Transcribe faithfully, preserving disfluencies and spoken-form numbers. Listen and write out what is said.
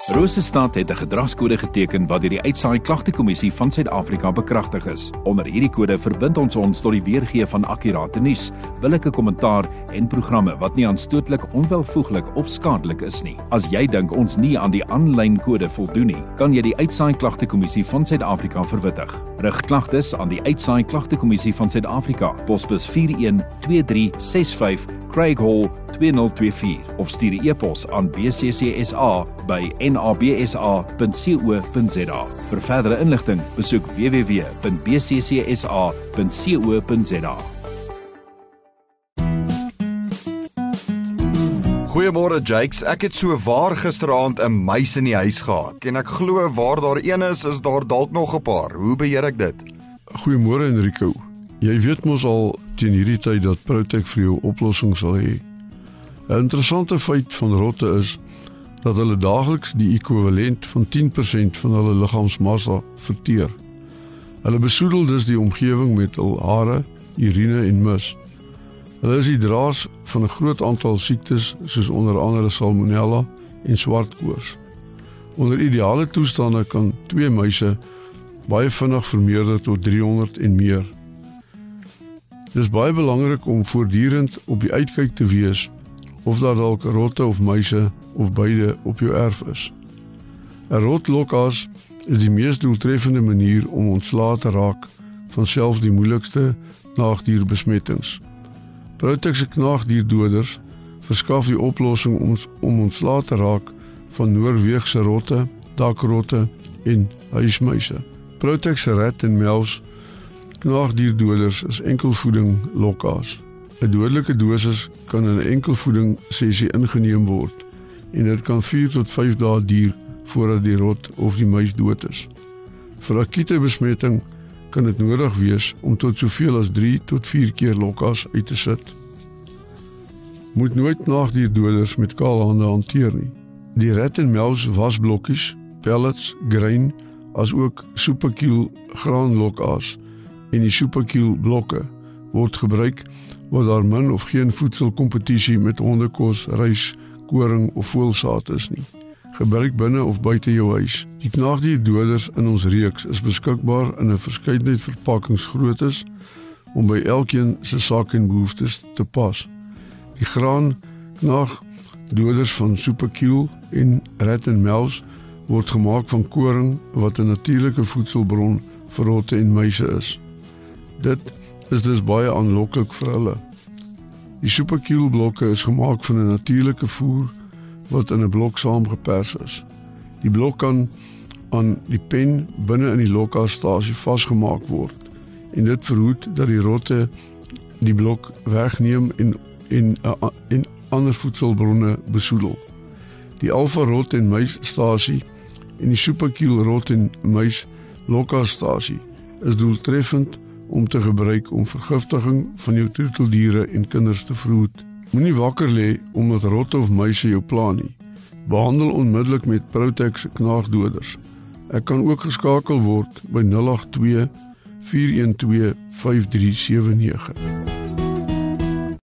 Rosestad het 'n gedragskode geteken wat deur die Uitsaai Klagtekommissie van Suid-Afrika bekragtig is. Onder hierdie kode verbind ons ons tot die weergee van akkurate nuus, billike kommentaar en programme wat nie aanstootlik, onwelvoeglik of skadelik is nie. As jy dink ons nie aan die aanlyn kode voldoen nie, kan jy die Uitsaai Klagtekommissie van Suid-Afrika verwittig. Rig klagtes aan die Uitsaai Klagtekommissie van Suid-Afrika, posbus vier een twee drie ses vyf, Craig Hall twee nul twee vier of stuur 'n e-pos aan b c c s a by n a b s a punt co punt z a. Vir verdere inligting, besoek w w w punt b c c s a punt co punt z a. Goeiemôre Jakes, ek het so waar gisteraand 'n muis in die huis gehad. En ek glo waar daar een is, is daar dalk nog 'n paar. Hoe beheer ek dit? Goeiemôre Enrico. Jy weet mos al teen hierdie tyd dat Protek vir jou oplossing sal hê. 'n Interessante feit van rotte is dat hulle daagliks die ekwivalent van tien persent van hulle liggaamsmassa verteer. Hulle besoedel dus die omgewing met hul hare, urine en mis. Hulle is die draers van 'n groot aantal siektes soos onder andere salmonella en swartkoors. Onder ideale toestande kan twee muise baie vinnig vermeerder tot driehonderd en meer. Dit is baie belangrik om voortdurend op die uitkyk te wees of daar dalk rotte of muise of beide op jou erf is. 'n Rotlokas is die mees doeltreffende manier om ontslae te raak van selfs die moeilikste knaagdierbesmettings. Protek se knaagdierdoders verskaf die oplossing om, om ontslae te raak van Noorweegse rotte, dakrotte en huismuise. Protek se rat en mels knaagdierdoders is enkelvoeding lokas. 'n Dodelike dosis kan in 'n enkelvoeding sessie ingeneem word en dit kan vier tot vyf dae duur voordat die rot of die muis dood is. Vir akute besmetting kan dit nodig wees om tot soveel as drie tot vier keer lokas uit te sit. Moet nooit knaagdierdoders met kaal hande hanteer nie. Die rat en mels wasblokkies, pellets, grain, as ook superkiel graanlokas en die superkiel blokke word gebruik waar daar min of geen voedselkompetisie met hondekos, rys, koring of voelsaad is nie. Gebruik binne of buite jou huis. Die knaagdierdoders in ons reeks is beskikbaar in 'n verskeidenheid verpakkingsgroottes om by elkeen se sak en behoeftes te pas. Die graan knaagdoders van superkiel en rat en mels word gemaak van koring wat 'n natuurlike voedselbron vir rotte en muise is. Dit is dus baie aanloklik vir hulle. Die superkiel blokke is gemaak van 'n natuurlike voer wat in 'n blok saamgepers is. Die blok kan aan die pen binne in die lokastasie vasgemaak word en dit verhoed dat die rotte die blok wegneem en en en ander voedselbronne besoedel. Die alfa rot en muis stasie en die superkiel rot en muis lokastasie is doeltreffend om te gebruik om vergiftiging van jou troeteldiere en kinders te verhoed. Moenie wakker lê omdat rotte of muise jou pla nie. Behandel onmiddellik met Protek se knaagdoders. Ek kan ook geskakel word by nul agt twee vier een twee vyf drie sewe nege.